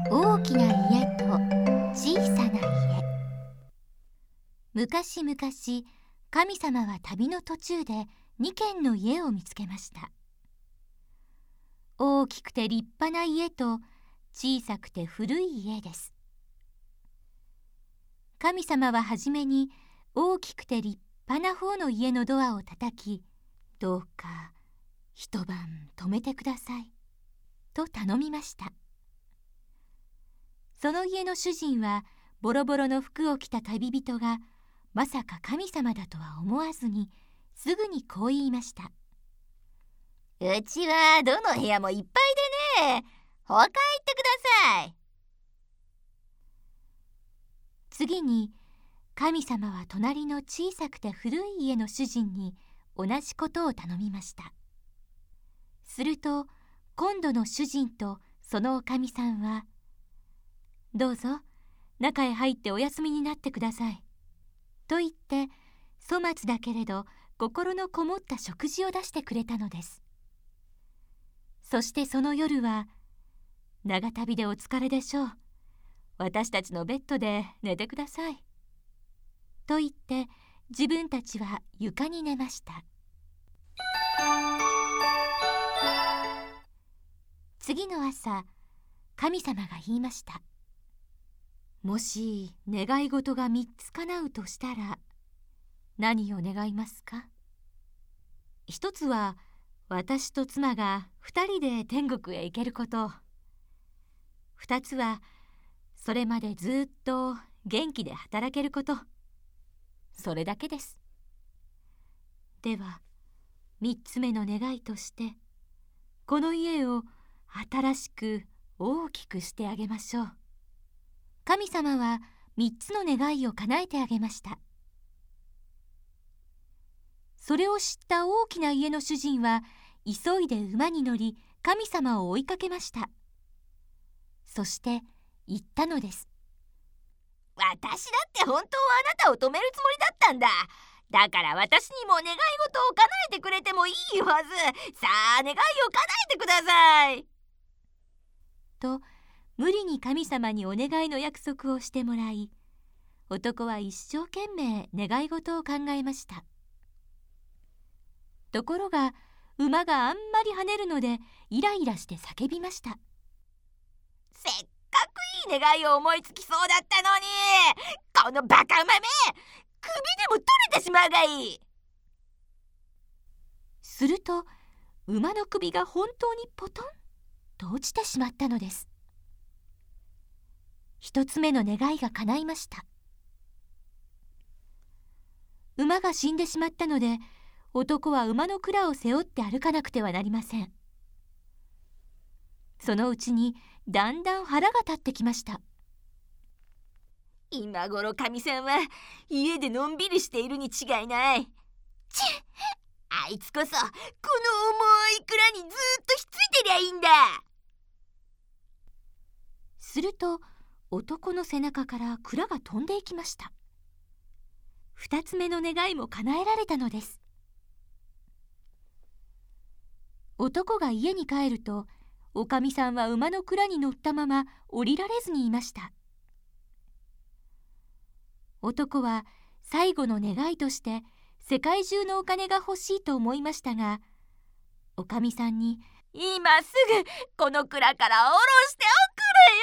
大きな家と小さな家。昔々、神様は旅の途中で2軒の家を見つけました。大きくて立派な家と小さくて古い家です。神様ははじめに大きくて立派な方の家のドアを叩き、どうか一晩泊めてくださいと頼みました。その家の主人はボロボロの服を着た旅人がまさか神様だとは思わずに、すぐにこう言いました。 うちはどの部屋もいっぱいでね、他行ってください。 次に神様は隣の小さくて古い家の主人に同じことを頼みました。すると今度の主人とそのおかみさんは、どうぞ中へ入ってお休みになってくださいと言って、粗末だけれど心のこもった食事を出してくれたのです。そしてその夜は、長旅でお疲れでしょう、私たちのベッドで寝てくださいと言って、自分たちは床に寝ました。次の朝、神様が言いました。もし願い事が3つ叶うとしたら、何を願いますか？一つは私と妻が2人で天国へ行けること。2つはそれまでずっと元気で働けること。それだけです。では3つ目の願いとして、この家を新しく大きくしてあげましょう。神様は3つの願いを叶えてあげました。それを知った大きな家の主人は急いで馬に乗り、神様を追いかけました。そして言ったのです。 私だって本当はあなたを止めるつもりだったんだ。だから私にも願い事を叶えてくれてもいいはず。さあ願いを叶えてください。 と無理に神様にお願いの約束をしてもらい、男は一生懸命願い事を考えました。ところが馬があんまり跳ねるのでイライラして叫びました。 せっかくいい願いを思いつきそうだったのに、このバカ馬め、首でも取れてしまうがいい。 すると馬の首が本当にポトンと落ちてしまったのです。一つ目の願いが叶いました。馬が死んでしまったので、男は馬の蔵を背負って歩かなくてはなりません。そのうちにだんだん腹が立ってきました。 今頃神さんは家でのんびりしているに違いない。あいつこそこの重い蔵にずっとひっついてりゃいいんだ。 すると男の背中から蔵が飛んでいきました。二つ目の願いも叶えられたのです。男が家に帰ると、おかみさんは馬の蔵に乗ったまま降りられずにいました。男は最後の願いとして世界中のお金が欲しいと思いましたが、おかみさんに今すぐこの蔵から下ろしておくれよ、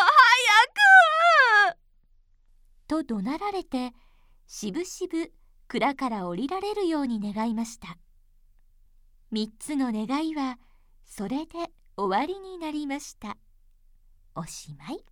早くと怒鳴られて、しぶしぶ蔵から降りられるように願いました。3つの願いはそれで終わりになりました。おしまい。